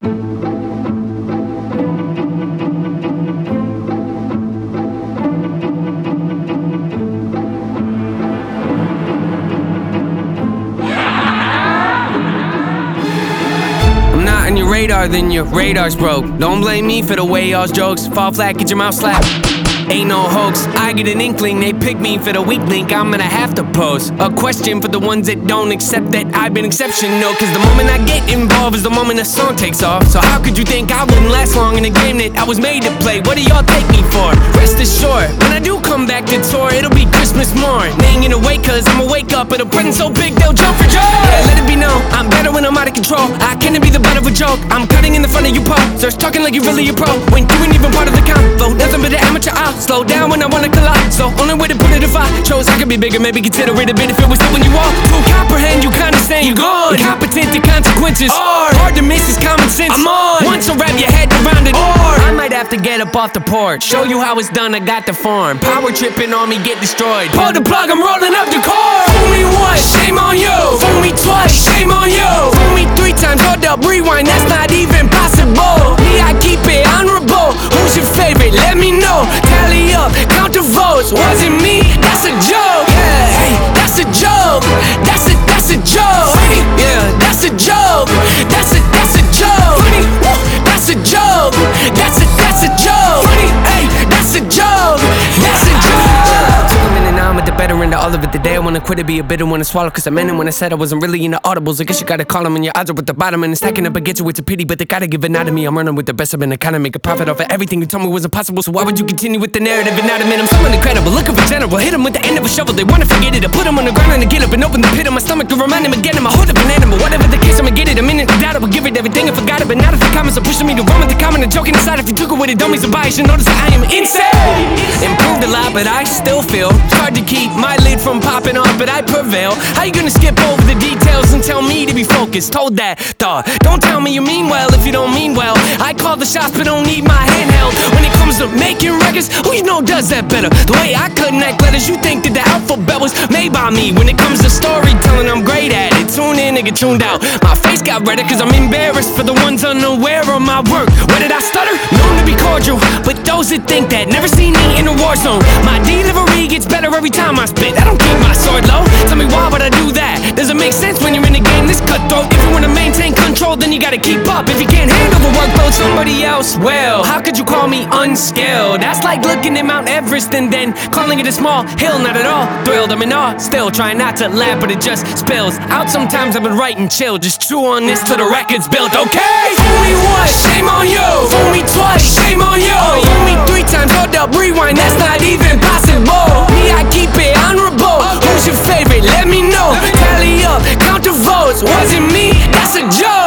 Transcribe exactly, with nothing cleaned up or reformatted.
I'm not on your radar, then your radar's broke. Don't blame me for the way y'all's jokes fall flat, get your mouth slapped. Ain't no hoax, I get an inkling, they pick me for the weak link. I'm gonna have to pose a question for the ones that don't accept that I've been exceptional. Cause the moment I get involved is the moment the song takes off. So how could you think I wouldn't last long in a game that I was made to play? What do y'all take me for? Rest assured, when I do come back to tour, it'll be Christmas morn. They ain't gonna wait cause I'ma wake up at a present so big they'll jump for joy. Yeah, let it be known, I'm better when I'm out of control. I can't be the butt of a joke, I'm cutting in the front of you posters, talking like you really a pro, when you ain't even part of the convo. Nothing but an amateur, I'll slow down when I wanna collide. So only way to put it, if I chose I could be bigger, maybe consider it a bit if it was still when you walk. To comprehend, you kinda saying you gone. Incompetent to consequences, or hard to miss is common sense. I'm on. Once I wrap your head around it, or I might have to get up off the porch, show you how it's done, I got the form. Power tripping on me, get destroyed. Pull the plug, I'm rolling up the cord. Fool me once, shame on you. Fool me twice, shame on you. Fool me three times, hold up, rewind, that's not even possible. Me, I keep it honorable. Who's your favorite? Let me know. Tally up, count the votes. Wasn't me, that's a joke. Yeah, hey, that's a joke. That's a, that's a joke. Yeah, that's a joke. That's a, that's a joke. That's a joke. That's a, that's a joke. Hey, that's a joke. That's a joke. Took a minute, now I'm at the better end of all of it. The day I wanna quit it, be a bitter one to swallow. Cause I meant it when I said I wasn't really into audibles. I guess you gotta call them and your odds are at the bottom. And it's stacking up against you, it's a pity, but they gotta give it out of me. I'm running with the best, I've been trying to make a profit off of everything you told me was impossible. So why would you continue with the narrative and not admit I'm someone incredible? Looking for general, hit them with the end of a shovel. They wanna forget it, I put them on the ground and I get up and open the pit of my stomach to remind them again. I'm a hold up an animal, whatever the case, I'ma get it. A minute to doubt, I would give it everything and forgot it. But now that the comments are pushing me to run with the comment and joking aside, if you took it with it, don't be surprised. You notice that I am insane. Improved a lot, but I still feel it's hard to keep my lid from popping off, but I prevail. How you gonna skip over the details and tell me to be focused? Hold that thought. Don't tell me you mean well if you don't mean well. I call the shots, but don't need my handheld. When it comes to making records, who you know does that better? The way I connect letters, you think that the alphabet was made by me. When it comes to storytelling, I'm great at it. Tune in and get tuned out. My face got redder cause I'm embarrassed for the ones unaware of my work. Where did I stutter? Known to be cordial, but those that think that never seen me in a war zone. My delivery gets better every time I spit. I don't keep my sword low. Tell me why would I do that? Doesn't make sense when you're in a game this cutthroat. If you wanna maintain control, then you gotta keep up. If you can't handle the workload, somebody else will. How could you call me unskilled? That's like looking at Mount Everest and then calling it a small hill. Not at all thrilled, I'm in awe. Still trying not to laugh, but it just spills out. Sometimes I've been writing chill, just chew on this till the record's built. Okay, fool me once, shame on you. Fool me twice, shame on you. Fool me three times, hold up, rewind, that's not even possible. Me, I keep it honorable. Who's your favorite? Let me know. Tally up, count the votes. Wasn't me, that's a joke.